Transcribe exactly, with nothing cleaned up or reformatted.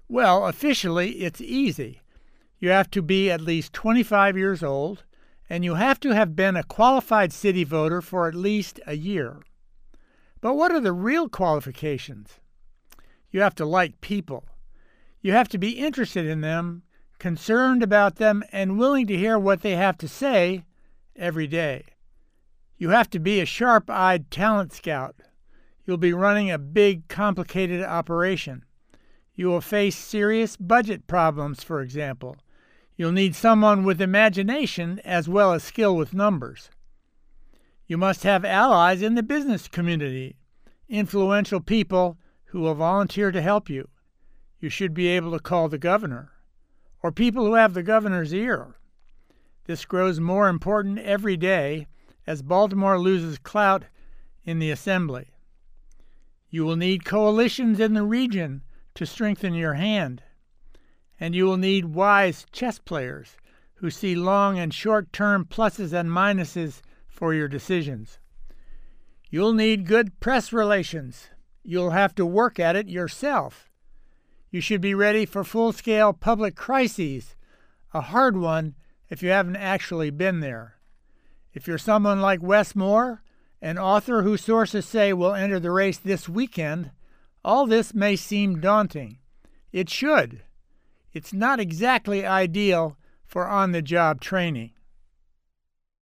Well, officially, it's easy. You have to be at least twenty-five years old, and you have to have been a qualified city voter for at least a year. But what are the real qualifications? You have to like people. You have to be interested in them, concerned about them, and willing to hear what they have to say every day. You have to be a sharp-eyed talent scout. You'll be running a big, complicated operation. You will face serious budget problems, for example. You'll need someone with imagination as well as skill with numbers. You must have allies in the business community, influential people who will volunteer to help you. You should be able to call the governor, or people who have the governor's ear. This grows more important every day as Baltimore loses clout in the assembly. You will need coalitions in the region to strengthen your hand, and you will need wise chess players who see long and short-term pluses and minuses for your decisions. You'll need good press relations. You'll have to work at it yourself. You should be ready for full-scale public crises, a hard one if you haven't actually been there. If you're someone like Wes Moore, an author whose sources say will enter the race this weekend, all this may seem daunting. It should. It's not exactly ideal for on-the-job training.